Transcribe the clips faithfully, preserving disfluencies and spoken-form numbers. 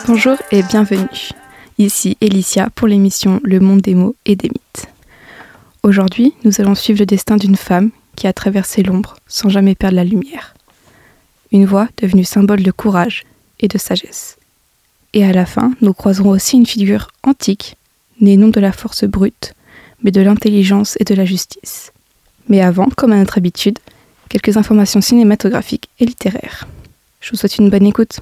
Bonjour et bienvenue. Ici Elicia pour l'émission Le Monde des mots et des mythes. Aujourd'hui, nous allons suivre le destin d'une femme qui a traversé l'ombre sans jamais perdre la lumière. Une voix devenue symbole de courage et de sagesse. Et à la fin, nous croiserons aussi une figure antique, née non de la force brute, mais de l'intelligence et de la justice. Mais avant, comme à notre habitude, quelques informations cinématographiques et littéraires. Je vous souhaite une bonne écoute.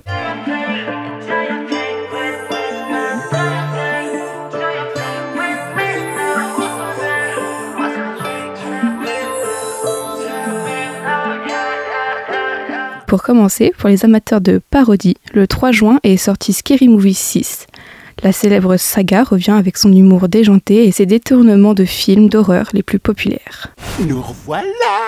Pour commencer, pour les amateurs de parodie, le trois juin est sorti Scary Movie six. La célèbre saga revient avec son humour déjanté et ses détournements de films d'horreur les plus populaires. Nous revoilà!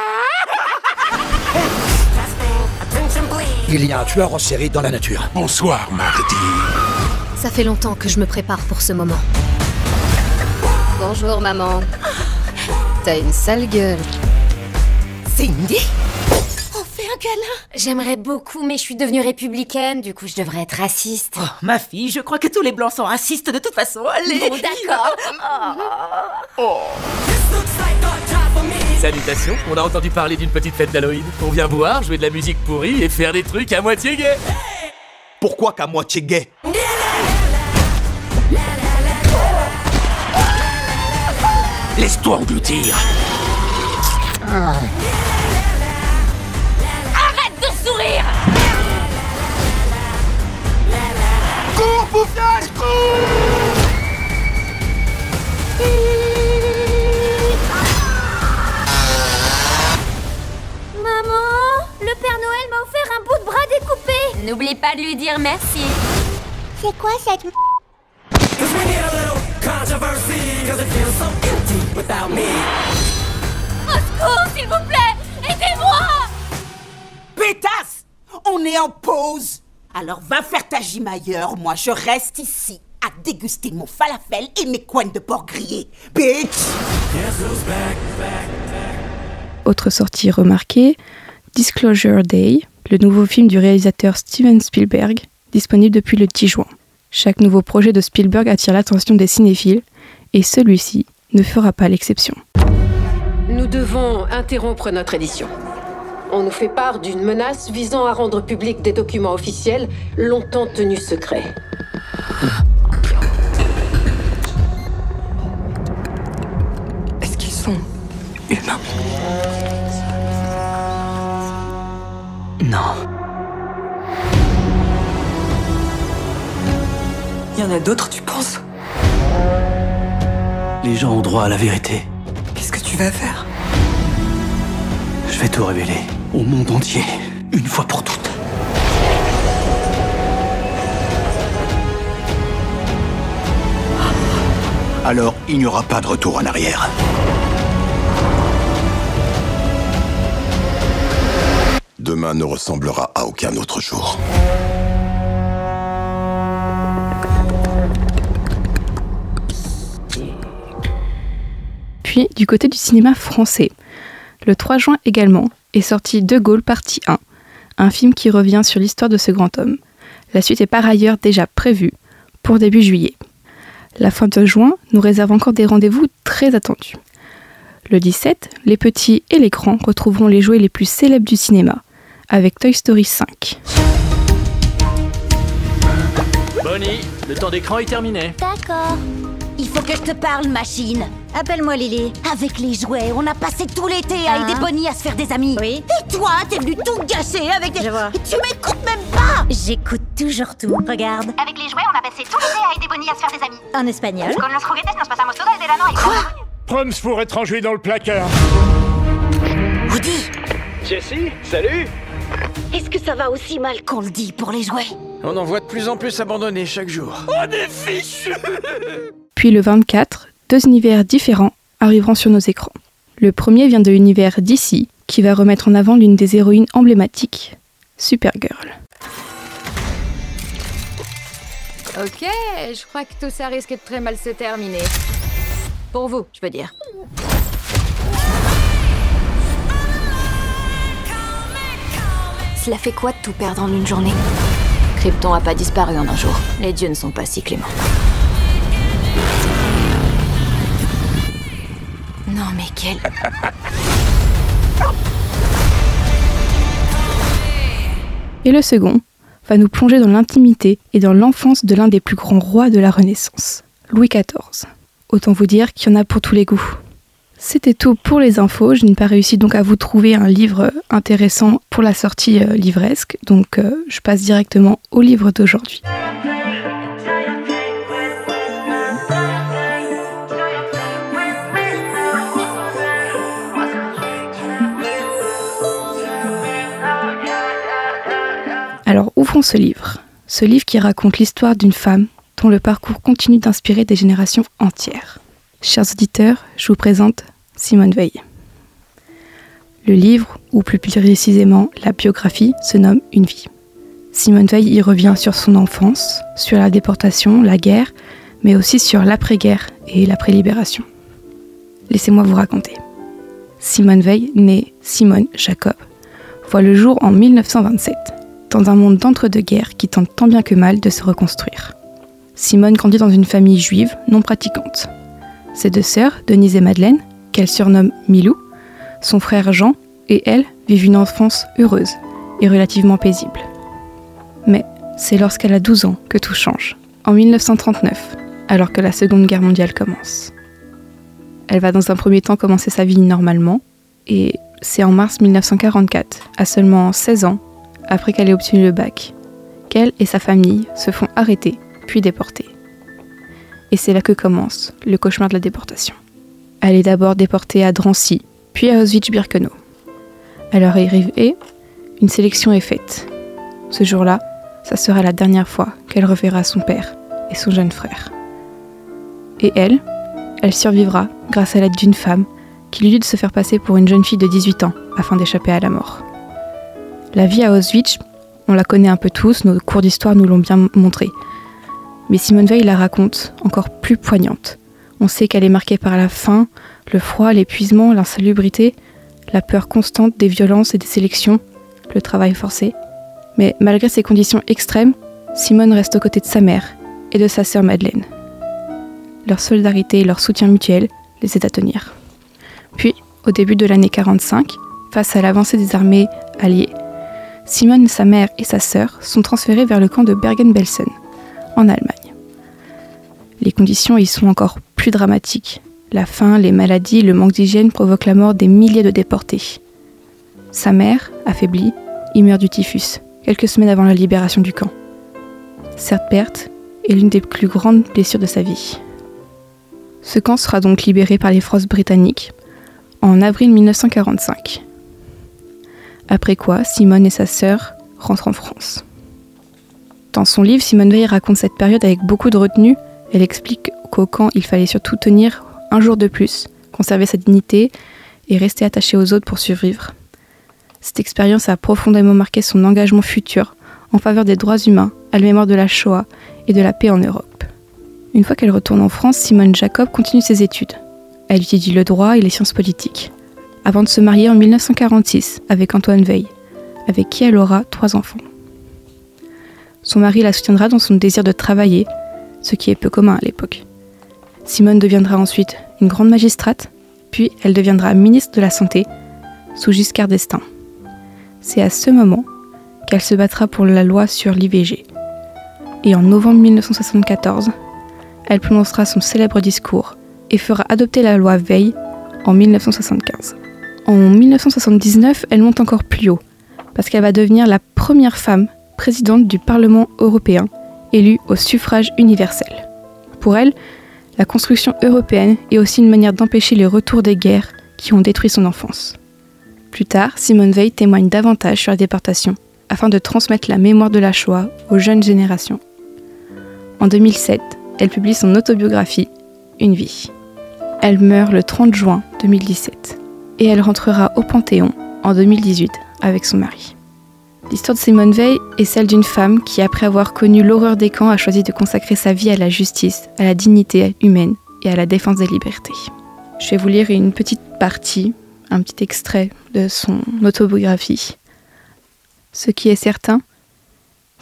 Il y a un tueur en série dans la nature. Bonsoir, Marty. Ça fait longtemps que je me prépare pour ce moment. Bonjour, maman. T'as une sale gueule. Cindy? On fait un câlin? J'aimerais beaucoup, mais je suis devenue républicaine, du coup je devrais être raciste. Oh, ma fille, je crois que tous les blancs sont racistes de toute façon. Allez! Bon, d'accord. Oh. Salutations, on a entendu parler d'une petite fête d'Halloween. On vient boire, jouer de la musique pourrie et faire des trucs à moitié gays. Pourquoi qu'à moitié gay? Laisse-toi engloutir. Arrête de sourire! Cours, Pouflage, cours! Maman, le Père Noël m'a offert un bout de bras découpé. N'oublie pas de lui dire merci. C'est quoi cette m***? Au secours, s'il vous plaît! Aidez-moi! Pétasse! On est en pause! Alors va faire ta gym ailleurs, moi je reste ici à déguster mon falafel et mes coignes de porc grillées. Bitch! Autre sortie remarquée, Disclosure Day, le nouveau film du réalisateur Steven Spielberg, disponible depuis le dix juin. Chaque nouveau projet de Spielberg attire l'attention des cinéphiles, et celui-ci ne fera pas l'exception. Nous devons interrompre notre édition. On nous fait part d'une menace visant à rendre public des documents officiels longtemps tenus secrets. Est-ce qu'ils sont humains? Non. Il y en a d'autres, tu penses? Les gens ont droit à la vérité. Qu'est-ce que tu vas faire? Je vais tout révéler au monde entier, une fois pour toutes. Alors, il n'y aura pas de retour en arrière. Demain ne ressemblera à aucun autre jour. Puis, du côté du cinéma français, le trois juin également est sorti De Gaulle partie un, un film qui revient sur l'histoire de ce grand homme. La suite est par ailleurs déjà prévue pour début juillet. La fin de juin nous réserve encore des rendez-vous très attendus. Le dix-sept, les petits et les grands retrouveront les jouets les plus célèbres du cinéma, avec Toy Story cinq. Bonnie, le temps d'écran est terminé. D'accord. Il faut que je te parle, machine. Appelle-moi Lily. Avec les jouets, on a passé tout l'été à Hein aider Bonnie à se faire des amis. Oui. Et toi, t'es venu tout gâcher avec des... Je vois. Tu m'écoutes même pas. J'écoute toujours tout. Regarde. Avec les jouets, on a passé tout l'été à aider Bonnie à se faire des amis. En espagnol. Con los juguetes nos pasamos todo el verano ahí. Quoi? Proms pour être rangé dans le placard. Woody, Jessie, salut. est-ce que ça va aussi mal qu'on le dit pour les jouets? On en voit de plus en plus abandonnés chaque jour. On est fichus! Puis le vingt-quatre, deux univers différents arriveront sur nos écrans. Le premier vient de l'univers D C, qui va remettre en avant l'une des héroïnes emblématiques, Supergirl. Ok, je crois que tout ça risque de très mal se terminer. Pour vous, je veux dire. Cela fait quoi de tout perdre en une journée? Krypton a pas disparu en un jour. Les dieux ne sont pas si cléments. Non mais quel... Et le second va nous plonger dans l'intimité et dans l'enfance de l'un des plus grands rois de la Renaissance, Louis quatorze. Autant vous dire qu'il y en a pour tous les goûts. C'était tout pour les infos, je n'ai pas réussi donc à vous trouver un livre intéressant pour la sortie euh, livresque, donc euh, je passe directement au livre d'aujourd'hui. Alors ouvrons ce livre, ce livre qui raconte l'histoire d'une femme dont le parcours continue d'inspirer des générations entières. Chers auditeurs, je vous présente Simone Veil. Le livre, ou plus précisément la biographie, se nomme Une vie. Simone Veil y revient sur son enfance, sur la déportation, la guerre, mais aussi sur l'après-guerre et l'après-libération. Laissez-moi vous raconter. Simone Veil, née Simone Jacob, voit le jour en mille neuf cent vingt-sept, dans un monde d'entre-deux-guerres qui tente tant bien que mal de se reconstruire. Simone grandit dans une famille juive non pratiquante. Ses deux sœurs, Denise et Madeleine, qu'elle surnomme Milou, son frère Jean et elle vivent une enfance heureuse et relativement paisible. Mais c'est lorsqu'elle a douze ans que tout change, en mille neuf cent trente-neuf, alors que la Seconde Guerre mondiale commence. Elle va dans un premier temps commencer sa vie normalement, et c'est en mars mille neuf cent quarante-quatre, à seulement seize ans, après qu'elle ait obtenu le bac, qu'elle et sa famille se font arrêter, puis déporter. Et c'est là que commence le cauchemar de la déportation. Elle est d'abord déportée à Drancy, puis à Auschwitz-Birkenau. À leur arrivée, une sélection est faite. Ce jour-là, ça sera la dernière fois qu'elle reverra son père et son jeune frère. Et elle, elle survivra grâce à l'aide d'une femme qui lui dit de se faire passer pour une jeune fille de dix-huit ans afin d'échapper à la mort. La vie à Auschwitz, on la connaît un peu tous, nos cours d'histoire nous l'ont bien montré. Mais Simone Veil la raconte encore plus poignante. On sait qu'elle est marquée par la faim, le froid, l'épuisement, l'insalubrité, la peur constante des violences et des sélections, le travail forcé. Mais malgré ces conditions extrêmes, Simone reste aux côtés de sa mère et de sa sœur Madeleine. Leur solidarité et leur soutien mutuel les aident à tenir. Puis, au début de l'année quarante-cinq, face à l'avancée des armées alliées, Simone, sa mère et sa sœur sont transférées vers le camp de Bergen-Belsen, en Allemagne. Les conditions y sont encore plus dramatiques. La faim, les maladies, le manque d'hygiène provoquent la mort des milliers de déportés. Sa mère, affaiblie, y meurt du typhus, quelques semaines avant la libération du camp. Cette perte est l'une des plus grandes blessures de sa vie. Ce camp sera donc libéré par les forces britanniques en avril mille neuf cent quarante-cinq. Après quoi, Simone et sa sœur rentrent en France. Dans son livre, Simone Veil raconte cette période avec beaucoup de retenue. Elle explique qu'au camp, il fallait surtout tenir un jour de plus, conserver sa dignité et rester attaché aux autres pour survivre. Cette expérience a profondément marqué son engagement futur en faveur des droits humains, à la mémoire de la Shoah et de la paix en Europe. Une fois qu'elle retourne en France, Simone Jacob continue ses études. Elle étudie le droit et les sciences politiques, avant de se marier en mille neuf cent quarante-six avec Antoine Veil, avec qui elle aura trois enfants. Son mari la soutiendra dans son désir de travailler, ce qui est peu commun à l'époque. Simone deviendra ensuite une grande magistrate, puis elle deviendra ministre de la Santé sous Giscard d'Estaing. C'est à ce moment qu'elle se battra pour la loi sur l'I V G. Et en novembre mille neuf cent soixante-quatorze, elle prononcera son célèbre discours et fera adopter la loi Veil en mille neuf cent soixante-quinze. En mille neuf cent soixante-dix-neuf, elle monte encore plus haut, parce qu'elle va devenir la première femme présidente du Parlement européen, élue au suffrage universel. Pour elle, la construction européenne est aussi une manière d'empêcher les retours des guerres qui ont détruit son enfance. Plus tard, Simone Veil témoigne davantage sur la déportation, afin de transmettre la mémoire de la Shoah aux jeunes générations. En deux mille sept, elle publie son autobiographie, Une vie. Elle meurt le trente juin deux mille dix-sept, et elle rentrera au Panthéon en deux mille dix-huit avec son mari. L'histoire de Simone Veil est celle d'une femme qui, après avoir connu l'horreur des camps, a choisi de consacrer sa vie à la justice, à la dignité humaine et à la défense des libertés. Je vais vous lire une petite partie, un petit extrait de son autobiographie. Ce qui est certain,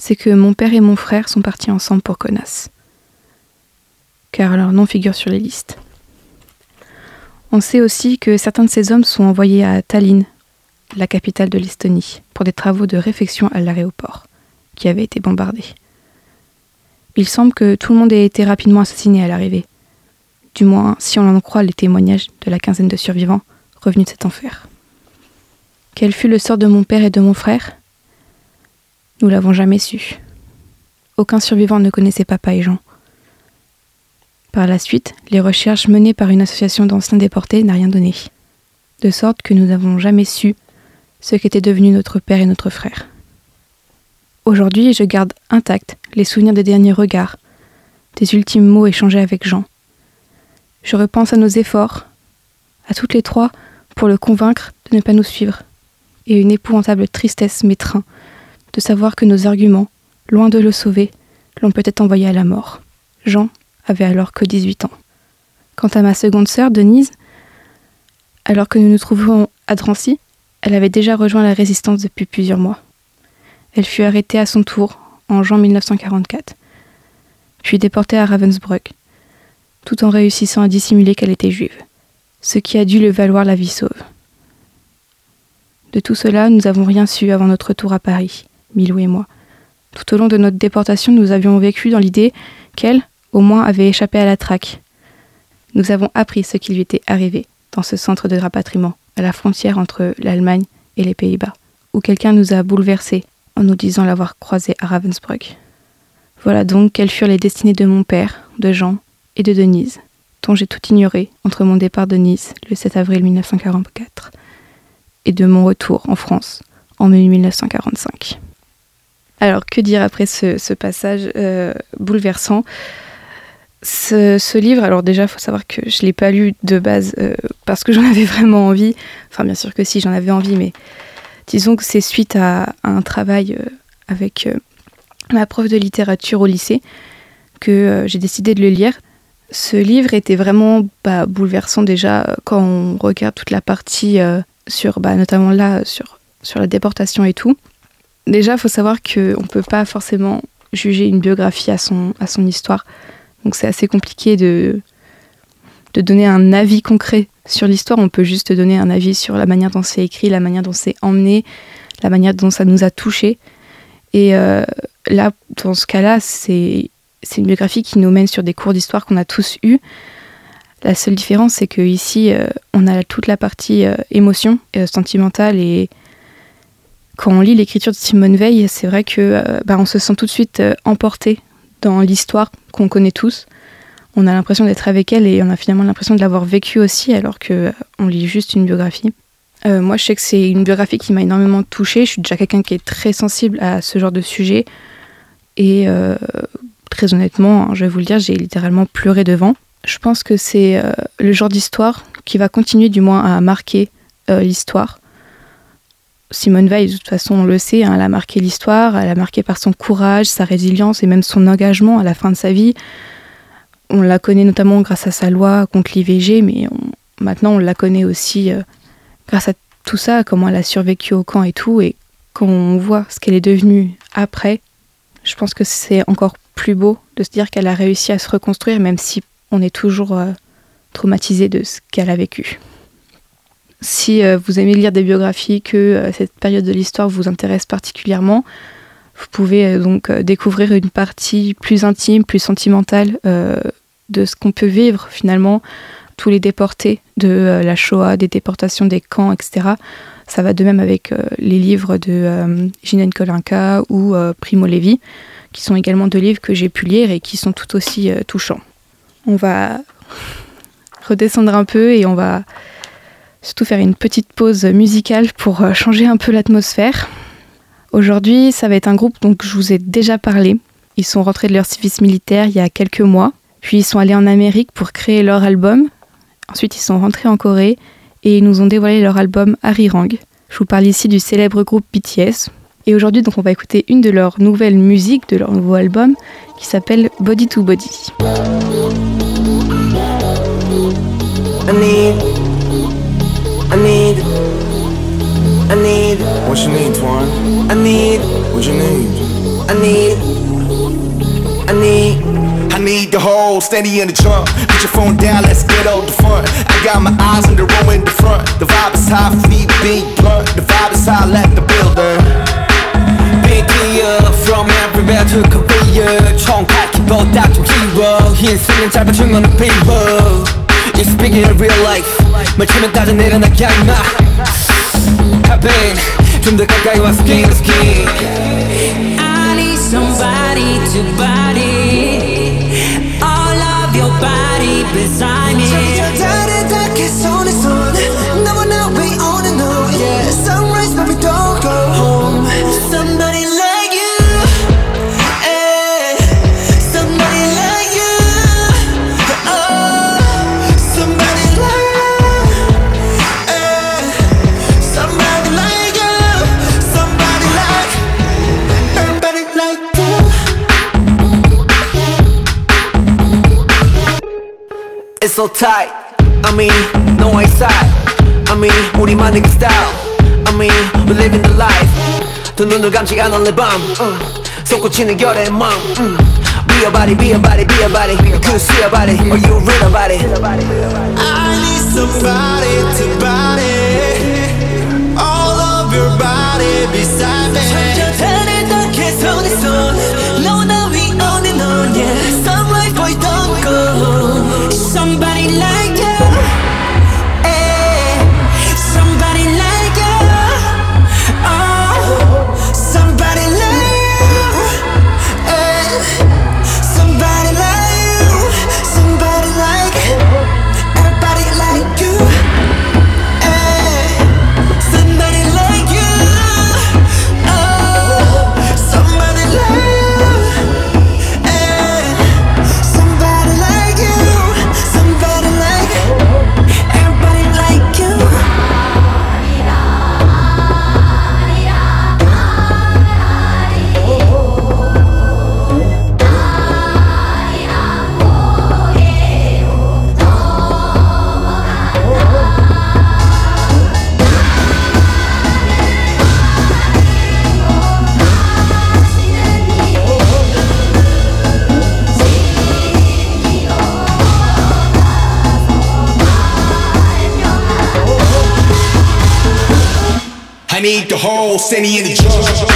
c'est que mon père et mon frère sont partis ensemble pour Kaunas, car leur nom figure sur les listes. On sait aussi que certains de ces hommes sont envoyés à Tallinn, la capitale de l'Estonie, pour des travaux de réfection à l'aéroport, qui avait été bombardé. Il semble que tout le monde ait été rapidement assassiné à l'arrivée, du moins si on en croit les témoignages de la quinzaine de survivants revenus de cet enfer. Quel fut le sort de mon père et de mon frère ? Nous l'avons jamais su. Aucun survivant ne connaissait Papa et Jean. Par la suite, les recherches menées par une association d'anciens déportés n'a rien donné, de sorte que nous n'avons jamais su ce qu'étaient devenus notre père et notre frère. Aujourd'hui, je garde intacts les souvenirs des derniers regards, des ultimes mots échangés avec Jean. Je repense à nos efforts, à toutes les trois, pour le convaincre de ne pas nous suivre, et une épouvantable tristesse m'étreint de savoir que nos arguments, loin de le sauver, l'ont peut-être envoyé à la mort. Jean avait alors que dix-huit ans. Quant à ma seconde sœur, Denise, alors que nous nous trouvions à Drancy, elle avait déjà rejoint la résistance depuis plusieurs mois. Elle fut arrêtée à son tour en juin mille neuf cent quarante-quatre, puis déportée à Ravensbrück, tout en réussissant à dissimuler qu'elle était juive, ce qui a dû lui valoir la vie sauve. De tout cela, nous n'avons rien su avant notre retour à Paris, Milou et moi. Tout au long de notre déportation, nous avions vécu dans l'idée qu'elle, au moins, avait échappé à la traque. Nous avons appris ce qui lui était arrivé dans ce centre de rapatriement, à la frontière entre l'Allemagne et les Pays-Bas, où quelqu'un nous a bouleversés en nous disant l'avoir croisée à Ravensbrück. Voilà donc quelles furent les destinées de mon père, de Jean et de Denise, dont j'ai tout ignoré entre mon départ de Nice le sept avril mille neuf cent quarante-quatre et de mon retour en France en mille neuf cent quarante-cinq. Alors, que dire après ce, ce passage euh, bouleversant ? Ce, ce livre, alors déjà, il faut savoir que je ne l'ai pas lu de base euh, parce que j'en avais vraiment envie. Enfin, bien sûr que si, j'en avais envie, mais disons que c'est suite à, à un travail euh, avec euh, ma prof de littérature au lycée que euh, j'ai décidé de le lire. Ce livre était vraiment bah, bouleversant déjà quand on regarde toute la partie euh, sur, bah, notamment là, sur, sur la déportation et tout. Déjà, il faut savoir qu'on ne peut pas forcément juger une biographie à son, à son histoire. Donc c'est assez compliqué de, de donner un avis concret sur l'histoire. On peut juste donner un avis sur la manière dont c'est écrit, la manière dont c'est emmené, la manière dont ça nous a touchés. Et euh, là, dans ce cas-là, c'est, c'est une biographie qui nous mène sur des cours d'histoire qu'on a tous eus. La seule différence, c'est qu'ici, euh, on a toute la partie euh, émotion, euh, sentimentale. Et quand on lit l'écriture de Simone Veil, c'est vrai que euh, bah, on se sent tout de suite euh, emporté dans l'histoire qu'on connaît tous. On a l'impression d'être avec elle et on a finalement l'impression de l'avoir vécue aussi, alors qu'on lit juste une biographie. Euh, moi, je sais que c'est une biographie qui m'a énormément touchée. Je suis déjà quelqu'un qui est très sensible à ce genre de sujet. Et euh, très honnêtement, hein, je vais vous le dire, j'ai littéralement pleuré devant. Je pense que c'est euh, le genre d'histoire qui va continuer du moins à marquer euh, l'histoire. Simone Veil, de toute façon, on le sait, hein, elle a marqué l'histoire, elle a marqué par son courage, sa résilience et même son engagement à la fin de sa vie. On la connaît notamment grâce à sa loi contre l'I V G, mais on, maintenant on la connaît aussi euh, grâce à tout ça, comment elle a survécu au camp et tout. Et quand on voit ce qu'elle est devenue après, je pense que c'est encore plus beau de se dire qu'elle a réussi à se reconstruire, même si on est toujours euh, traumatisé de ce qu'elle a vécu. Si euh, vous aimez lire des biographies, que euh, cette période de l'histoire vous intéresse particulièrement, vous pouvez euh, donc euh, découvrir une partie plus intime, plus sentimentale euh, de ce qu'on peut vivre finalement, tous les déportés de euh, la Shoah, des déportations des camps, et cetera. Ça va de même avec euh, les livres de euh, Ginette Kolinka ou euh, Primo Levi, qui sont également deux livres que j'ai pu lire et qui sont tout aussi euh, touchants. On va redescendre un peu et on va surtout faire une petite pause musicale pour changer un peu l'atmosphère. Aujourd'hui, ça va être un groupe dont je vous ai déjà parlé. Ils sont rentrés de leur service militaire il y a quelques mois. Puis ils sont allés en Amérique pour créer leur album. Ensuite, ils sont rentrés en Corée et ils nous ont dévoilé leur album Arirang. Je vous parle ici du célèbre groupe B T S. Et aujourd'hui, donc, on va écouter une de leurs nouvelles musiques, de leur nouveau album, qui s'appelle Body to Body. I need I need, I need, what you need, Twan? I need, what you need? I need, I need, I need the whole steady in the trunk. Put your phone down, let's get out the front. I got my eyes on the row in the front. The vibe is high, feet big blunt. The vibe is high, let the builder. Big deal from everywhere to Korea. 총칼기보다 좀 hero. 흰수는 짧아진 건 people. You speaking in real life. 말 치면 따져 내려나게 임마. I've been 좀 더 가까이 와 skin to skin. I need somebody to body all of your body beside me. 다르다게 손에 손 너무나 we on and on. Yeah, sunrise but we don't go home. Somebody like you, eh. Somebody like you, oh. Somebody like you, eh. Somebody like you, somebody like, everybody like you. It's so tight. I mean, no outside. I mean, 우리만의 그 style. I mean, we're living the life. 두 눈을 감지 않은 내 밤. 솟구치는 결의 마음. Be a body, be a body, be a body. You could see a body, or you read about it. I need somebody to body all of your body beside me. 다르다게 손에 손 너무나 we on and on. Yeah, sunrise boy don't go home. Somebody like you, Eh. somebody like you, Oh. Somebody like you, eh. Somebody like you, somebody like, everybody like you, eh. somebody like you, Oh. Somebody like you, eh. Somebody like you, somebody like, everybody like you. I need the whole steady in the trunk.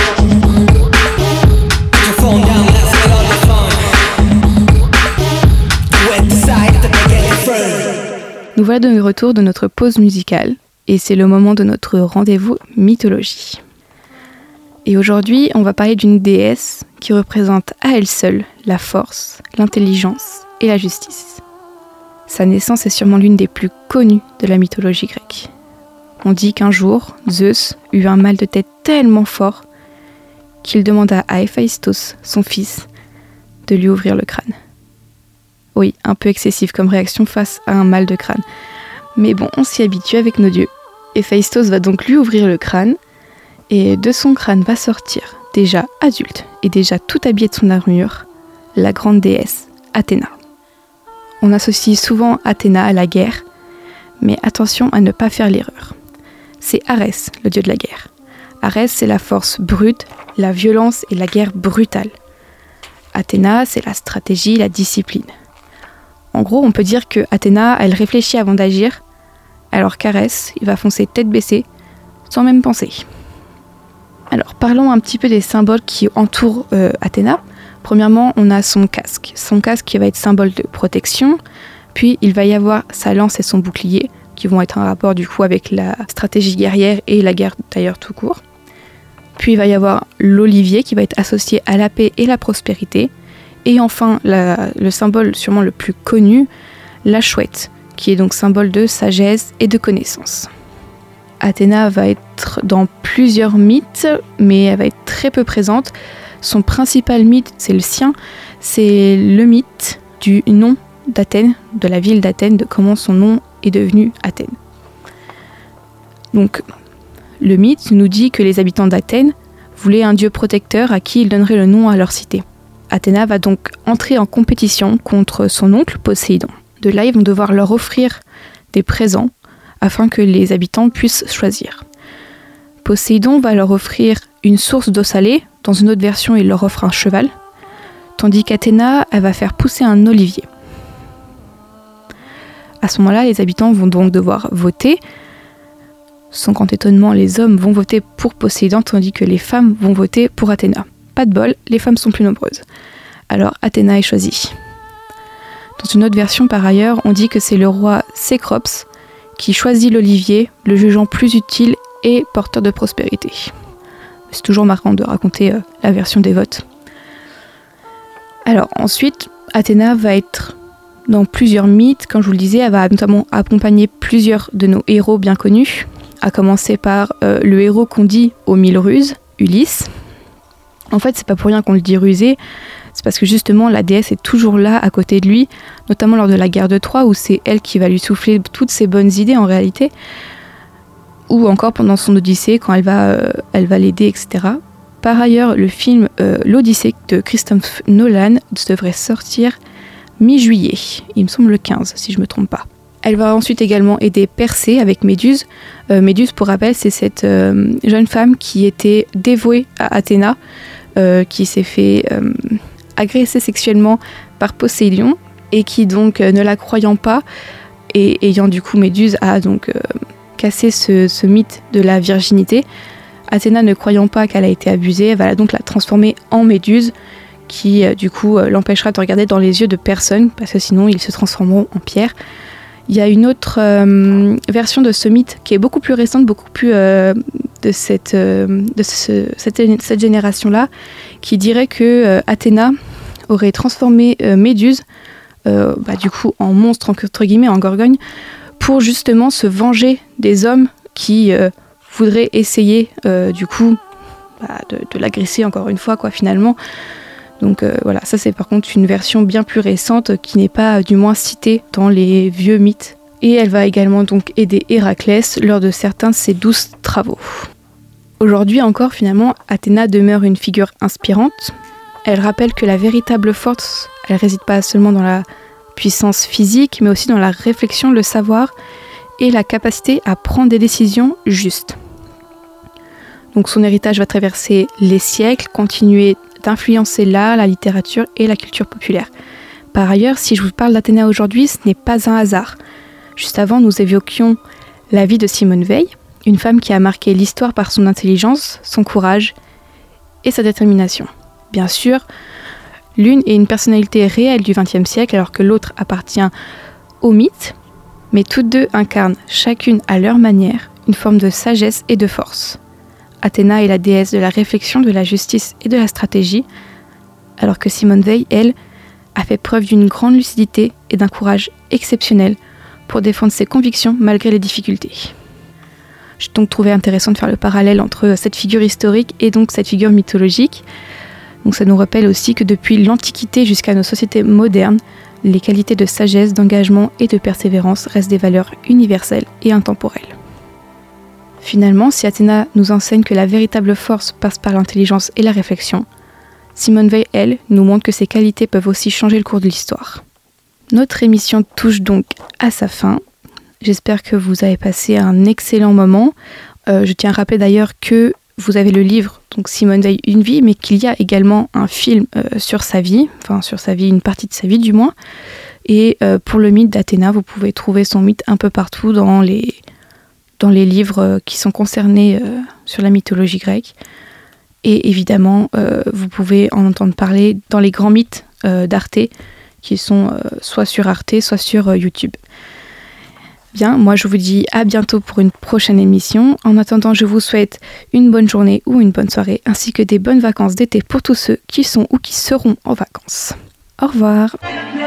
Put your phone down, let's get all the fun. You at the side, the big and the front. Nous voilà de retour de notre pause musicale et c'est le moment de notre rendez-vous mythologie. Et aujourd'hui, on va parler d'une déesse qui représente à elle seule la force, l'intelligence et la justice. Sa naissance est sûrement l'une des plus connues de la mythologie grecque. On dit qu'un jour, Zeus eut un mal de tête tellement fort qu'il demanda à Héphaïstos, son fils, de lui ouvrir le crâne. Oui, un peu excessif comme réaction face à un mal de crâne. Mais bon, on s'y habitue avec nos dieux. Héphaïstos va donc lui ouvrir le crâne, et de son crâne va sortir, déjà adulte et déjà tout habillée de son armure, la grande déesse Athéna. On associe souvent Athéna à la guerre, mais attention à ne pas faire l'erreur. C'est Arès, le dieu de la guerre. Arès, c'est la force brute, la violence et la guerre brutale. Athéna, c'est la stratégie, la discipline. En gros, on peut dire que Athéna, elle réfléchit avant d'agir, alors qu'Arès, il va foncer tête baissée, sans même penser. Alors, parlons un petit peu des symboles qui entourent euh, Athéna. Premièrement, on a son casque. Son casque qui va être symbole de protection, puis il va y avoir sa lance et son bouclier, qui vont être en rapport du coup avec la stratégie guerrière et la guerre d'ailleurs tout court. Puis il va y avoir l'olivier qui va être associé à la paix et la prospérité. Et enfin, la, le symbole sûrement le plus connu, la chouette, qui est donc symbole de sagesse et de connaissance. Athéna va être dans plusieurs mythes, mais elle va être très peu présente. Son principal mythe, c'est le sien, c'est le mythe du nom d'Athènes, de la ville d'Athènes, de comment son nom est devenu Athènes. Donc, le mythe nous dit que les habitants d'Athènes voulaient un dieu protecteur à qui ils donneraient le nom à leur cité. Athéna va donc entrer en compétition contre son oncle Poséidon. De là, ils vont devoir leur offrir des présents afin que les habitants puissent choisir. Poséidon va leur offrir une source d'eau salée. Dans une autre version, il leur offre un cheval. Tandis qu'Athéna, elle va faire pousser un olivier. À ce moment-là, les habitants vont donc devoir voter. Sans grand étonnement, les hommes vont voter pour Poséidon, tandis que les femmes vont voter pour Athéna. Pas de bol, les femmes sont plus nombreuses. Alors Athéna est choisie. Dans une autre version, par ailleurs, on dit que c'est le roi Cécrops qui choisit l'olivier, le jugeant plus utile et porteur de prospérité. C'est toujours marrant de raconter euh, la version des votes. Alors ensuite, Athéna va être dans plusieurs mythes. Comme je vous le disais, elle va notamment accompagner plusieurs de nos héros bien connus, à commencer par euh, le héros qu'on dit aux mille ruses, Ulysse. En fait, c'est pas pour rien qu'on le dit rusé, c'est parce que justement la déesse est toujours là à côté de lui, notamment lors de la guerre de Troie, où c'est elle qui va lui souffler toutes ses bonnes idées en réalité, ou encore pendant son Odyssée, quand elle va, euh, elle va l'aider, et cetera. Par ailleurs, le film euh, L'Odyssée de Christopher Nolan devrait sortir mi-juillet, il me semble le quinze, si je ne me trompe pas. Elle va ensuite également aider Persée avec Méduse. Euh, Méduse, pour rappel, c'est cette euh, jeune femme qui était dévouée à Athéna, euh, qui s'est fait euh, agresser sexuellement par Poséidon, et qui donc, euh, ne la croyant pas, et ayant du coup Méduse a donc euh, cassé ce, ce mythe de la virginité, Athéna ne croyant pas qu'elle a été abusée, elle va donc la transformer en Méduse, qui euh, du coup euh, l'empêchera de regarder dans les yeux de personne, parce que sinon ils se transformeront en pierre. Il y a une autre euh, version de ce mythe qui est beaucoup plus récente, beaucoup plus euh, de, cette, euh, de ce, cette, cette génération-là, qui dirait que euh, Athéna aurait transformé euh, Méduse, euh, bah, du coup en monstre, entre guillemets, en gorgogne, pour justement se venger des hommes qui euh, voudraient essayer, euh, du coup, bah, de, de l'agresser encore une fois, quoi, finalement. Donc euh, voilà, ça c'est par contre une version bien plus récente qui n'est pas du moins citée dans les vieux mythes. Et elle va également donc aider Héraclès lors de certains de ses douze travaux. Aujourd'hui encore, finalement, Athéna demeure une figure inspirante. Elle rappelle que la véritable force, elle réside pas seulement dans la puissance physique, mais aussi dans la réflexion, le savoir et la capacité à prendre des décisions justes. Donc son héritage va traverser les siècles, continuer d'influencer l'art, la littérature et la culture populaire. Par ailleurs, si je vous parle d'Athéna aujourd'hui, ce n'est pas un hasard. Juste avant, nous évoquions la vie de Simone Veil, une femme qui a marqué l'histoire par son intelligence, son courage et sa détermination. Bien sûr, l'une est une personnalité réelle du vingtième siècle, alors que l'autre appartient au mythe, mais toutes deux incarnent, chacune à leur manière, une forme de sagesse et de force. Athéna est la déesse de la réflexion, de la justice et de la stratégie, alors que Simone Veil, elle, a fait preuve d'une grande lucidité et d'un courage exceptionnel pour défendre ses convictions malgré les difficultés. J'ai donc trouvé intéressant de faire le parallèle entre cette figure historique et donc cette figure mythologique. Donc ça nous rappelle aussi que depuis l'Antiquité jusqu'à nos sociétés modernes, les qualités de sagesse, d'engagement et de persévérance restent des valeurs universelles et intemporelles. Finalement, si Athéna nous enseigne que la véritable force passe par l'intelligence et la réflexion, Simone Veil, elle, nous montre que ces qualités peuvent aussi changer le cours de l'histoire. Notre émission touche donc à sa fin. J'espère que vous avez passé un excellent moment. Euh, je tiens à rappeler d'ailleurs que vous avez le livre, donc Simone Veil, Une vie, mais qu'il y a également un film euh, sur sa vie, enfin sur sa vie, une partie de sa vie du moins. Et euh, pour le mythe d'Athéna, vous pouvez trouver son mythe un peu partout dans les... dans les livres qui sont concernés euh, sur la mythologie grecque. Et évidemment, euh, vous pouvez en entendre parler dans les grands mythes euh, d'Arte, qui sont euh, soit sur Arte, soit sur euh, YouTube. Bien, moi je vous dis à bientôt pour une prochaine émission. En attendant, je vous souhaite une bonne journée ou une bonne soirée, ainsi que des bonnes vacances d'été pour tous ceux qui sont ou qui seront en vacances. Au revoir.